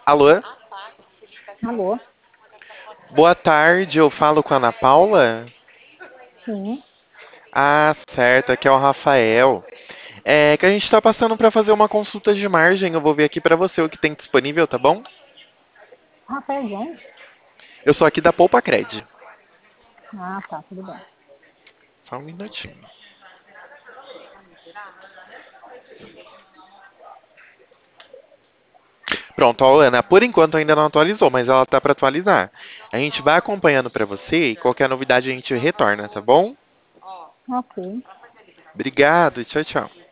Alô? Alô? Boa tarde, eu falo com a Ana Paula? Sim. Ah, certo, aqui é o Rafael. É que a gente tá passando para fazer uma consulta de margem, eu vou ver aqui para você o que tem disponível, tá bom? Rafael de onde? Eu sou aqui da Poupa Cred. Ah, tá, tudo bem. Só um minutinho. Pronto, ó, Ana, por enquanto ainda não atualizou, mas ela tá para atualizar. A gente vai acompanhando para você e qualquer novidade a gente retorna, tá bom? Ok. Obrigado, tchau, tchau.